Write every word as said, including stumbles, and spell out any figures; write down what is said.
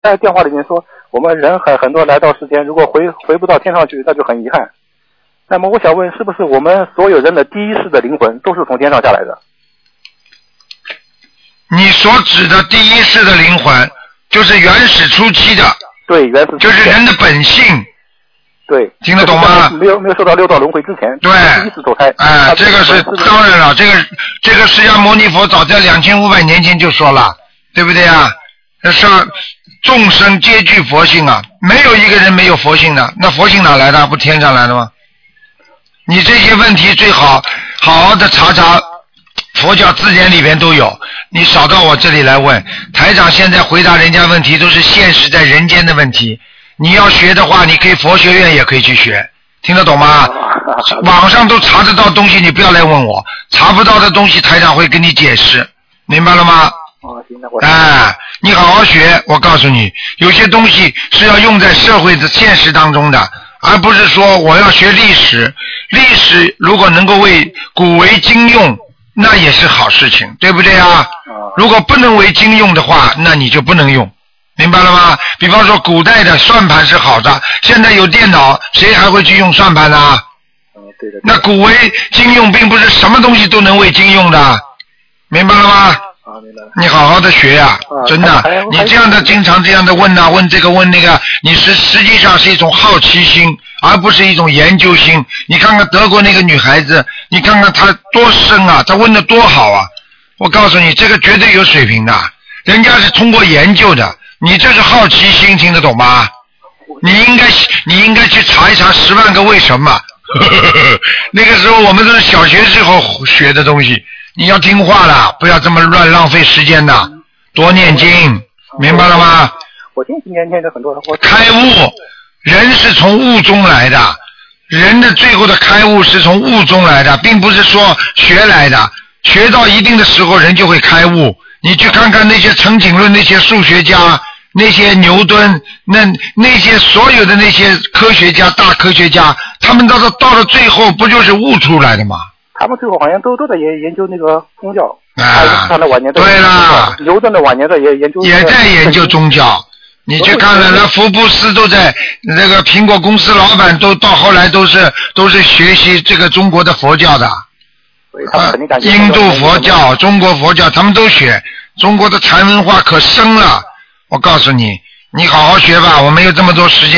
在电话里面说，我们人很很多来到世间，如果回回不到天上去，那就很遗憾。那么我想问，是不是我们所有人的第一世的灵魂都是从天上下来的？ 你所指的第一世的灵魂，就是原始初期的。 对，原始就是人的本性。 对， 听得懂吗？ 没有没有受到六道轮回之前， 对， 第一次投胎。 哎、呃，这个是当然了，这个这个释迦牟尼佛早在两千五百年前就说了，对不对啊？上众生皆具佛性啊，没有一个人没有佛性的，那佛性哪来的？不天上来的吗？你这些问题最好好好的查查。佛教字典里边都有，你少到我这里来问。台长现在回答人家问题都是现实在人间的问题，你要学的话，你可以佛学院也可以去学，听得懂吗？网上都查得到东西，你不要来问我，查不到的东西台长会跟你解释，明白了吗？ 哦，行，那我哎，你好好学，我告诉你，有些东西是要用在社会的现实当中的，而不是说我要学历史。历史如果能够为古为今用，那也是好事情，对不对啊？如果不能为经用的话，那你就不能用，明白了吗？比方说古代的算盘是好的，现在有电脑，谁还会去用算盘呢？ 对的。 那古为经用并不是什么东西都能为经用的，明白了吗？ 啊，明白了。 你好好的学呀、啊，真的，你这样的经常这样的问呐、啊，问这个问那个，你是实际上是一种好奇心，而不是一种研究心。你看看德国那个女孩子，你看看她多深啊，她问的多好啊！我告诉你，这个绝对有水平的，人家是通过研究的，你这是好奇心，听得懂吗？你应该你应该去查一查《十万个为什么》那个时候我们都是小学时候学的东西。你要听话了，不要这么乱浪费时间的，多念经，明白了吗？ 我听今年念的很多，我开悟，人是从悟中来的，人的最后的开悟是从悟中来的，并不是说学来的，学到一定的时候人就会开悟。你去看看那些陈景润那些数学家，那些牛顿，那那些所有的那些科学家大科学家，他们到了到了最后不就是悟出来的吗？ 他们最后好像都都在研研究那个宗教， 啊， 他的晚年在对啦， 牛顿的晚年在研研究， 也在研究宗教。你去看看，那福布斯都在那个苹果公司老板都到后来都是都是学习这个中国的佛教的，啊，印度佛教、中国佛教，他们都学。中国的禅文化可深了，我告诉你，你好好学吧，我没有这么多时间。